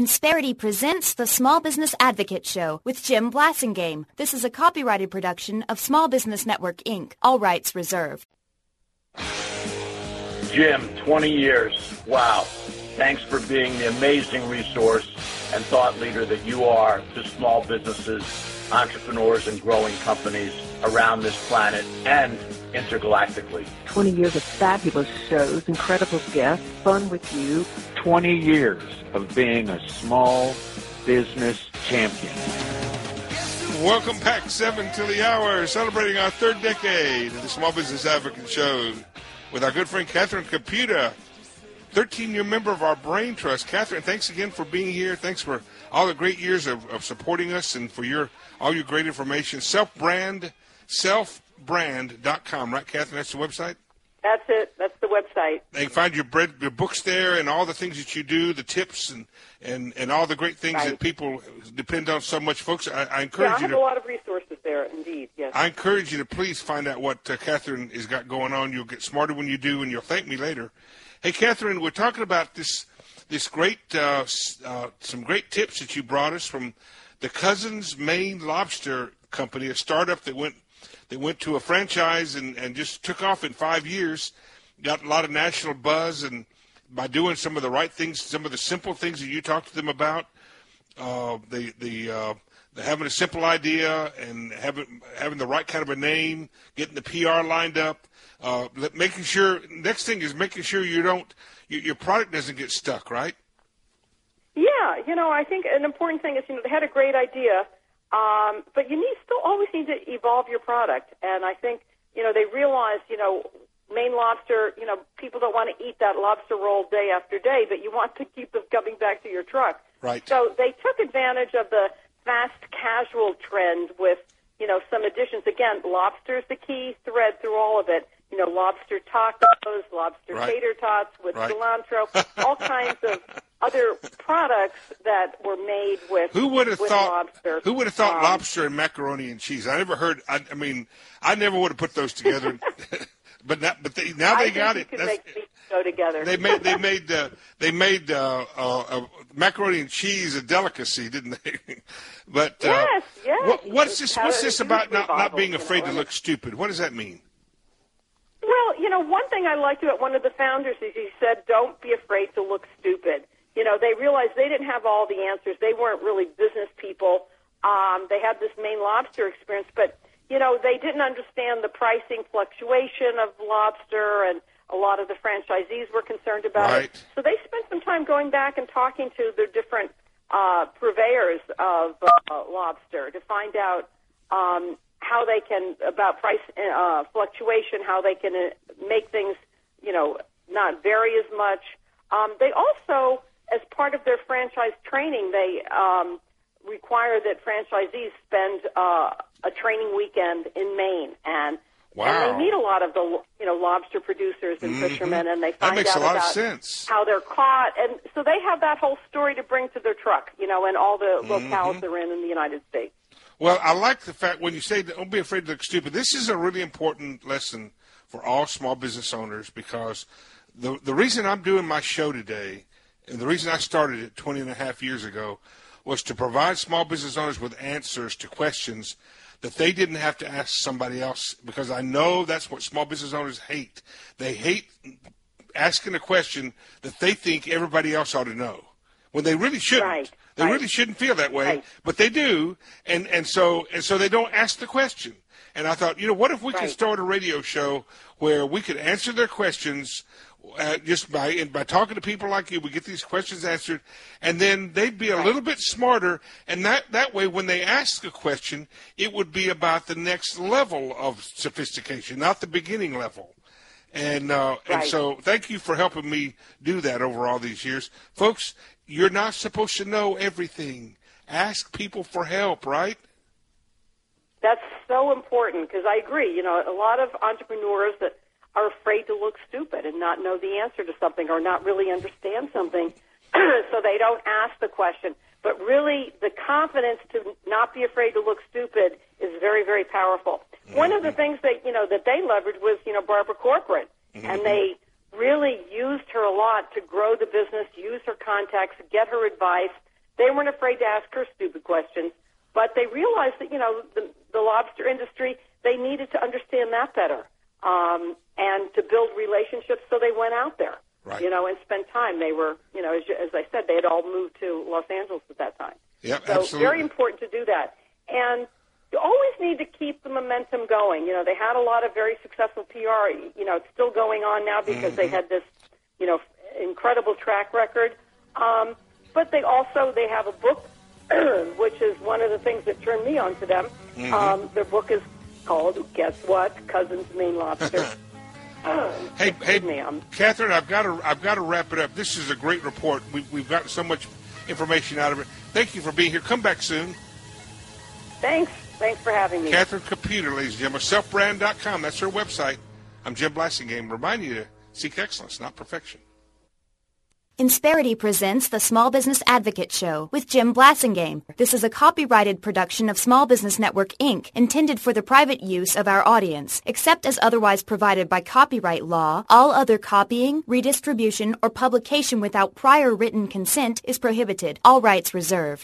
Insperity presents the Small Business Advocate Show with Jim Blasingame. This is a copyrighted production of Small Business Network, Inc. All rights reserved. Jim, 20 years. Wow. Thanks for being the amazing resource and thought leader that you are to small businesses, entrepreneurs, and growing companies around this planet and intergalactically. 20 years of fabulous shows, incredible guests, fun with you. 20 years of being a small business champion. Welcome back, 7 to the hour, celebrating our third decade of the Small Business Advocate Show with our good friend Catherine Caputa, 13-year member of our Brain Trust. Catherine, thanks again for being here. Thanks for all the great years of supporting us and for all your great information. Selfbrand.com, right, Catherine? That's the website? That's it. That's the website. They can find your books there and all the things that you do, the tips and all the great things that people depend on so much. Folks, I encourage you to... I have a lot of resources there, indeed, yes. I encourage you to please find out what Catherine has got going on. You'll get smarter when you do, and you'll thank me later. Hey, Catherine, we're talking about this great, some great tips that you brought us from the Cousins Maine Lobster Company, a startup that went to a franchise and just took off in 5 years, got a lot of national buzz, and by doing some of the right things, some of the simple things that you talked to them about, having a simple idea and having the right kind of a name, getting the PR lined up, making sure. Next thing is making sure your product doesn't get stuck, right? Yeah, I think an important thing is they had a great idea. But you still always need to evolve your product. And I think, they realized, Maine lobster, people don't want to eat that lobster roll day after day, but you want to keep them coming back to your truck. Right. So they took advantage of the fast casual trend with, some additions. Again, lobster's the key thread through all of it. Lobster tacos, lobster tater tots with cilantro, all kinds of other products that were made with lobster. Who would have thought lobster and macaroni and cheese? I never heard. I never would have put those together. but they got it. You can make these go together. They made macaroni and cheese a delicacy, didn't they? But yes. What's this about not being afraid to look stupid? What does that mean? Well, one thing I liked about one of the founders is he said, don't be afraid to look stupid. They realized they didn't have all the answers. They weren't really business people. They had this Maine lobster experience, but, they didn't understand the pricing fluctuation of lobster, and a lot of the franchisees were concerned about it. So they spent some time going back and talking to the different purveyors of lobster to find out how they can, about price fluctuation, how they can make things, not vary as much. They also, as part of their franchise training, they require that franchisees spend a training weekend in Maine, and they meet a lot of the lobster producers and fishermen, and they find out about how they're caught, and so they have that whole story to bring to their truck, and all the locales they're in the United States. Well, I like the fact when you say don't be afraid to look stupid. This is a really important lesson for all small business owners, because the reason I'm doing my show today, and the reason I started it 20 and a half years ago, was to provide small business owners with answers to questions that they didn't have to ask somebody else, because I know that's what small business owners hate. They hate asking a question that they think everybody else ought to know, when they really shouldn't. They really shouldn't feel that way, but they do, and so they don't ask the question. And I thought, what if we could start a radio show where we could answer their questions just by talking to people like you? We get these questions answered, and then they'd be a little bit smarter, and that way when they ask a question, it would be about the next level of sophistication, not the beginning level. And so thank you for helping me do that over all these years. Folks, you're not supposed to know everything. Ask people for help, right? That's so important, because I agree. A lot of entrepreneurs that are afraid to look stupid and not know the answer to something or not really understand something, so they don't ask the question. But really, the confidence to not be afraid to look stupid is very, very powerful. One of the things that that they leveraged was Barbara Corcoran, and they really used her a lot to grow the business, use her contacts, get her advice, They weren't afraid to ask her stupid questions, but they realized that, the lobster industry, they needed to understand that better and to build relationships, so they went out there, right. And spent time. They were, as I said, they had all moved to Los Angeles at that time. Yep, so absolutely. Very important to do that. And you always need to keep the momentum going. They had a lot of very successful PR. It's still going on now because they had this, incredible track record. But they have a book, which is one of the things that turned me on to them. Their book is called, guess what? Cousin's Maine Lobster. Hey, Catherine, I've got to wrap it up. This is a great report. We've gotten so much information out of it. Thank you for being here. Come back soon. Thanks for having me. Catherine Caputo, ladies and gentlemen, selfbrand.com. That's her website. I'm Jim Blasingame. Remind you to seek excellence, not perfection. Insperity presents the Small Business Advocate Show with Jim Blasingame. This is a copyrighted production of Small Business Network, Inc., intended for the private use of our audience. Except as otherwise provided by copyright law, all other copying, redistribution, or publication without prior written consent is prohibited. All rights reserved.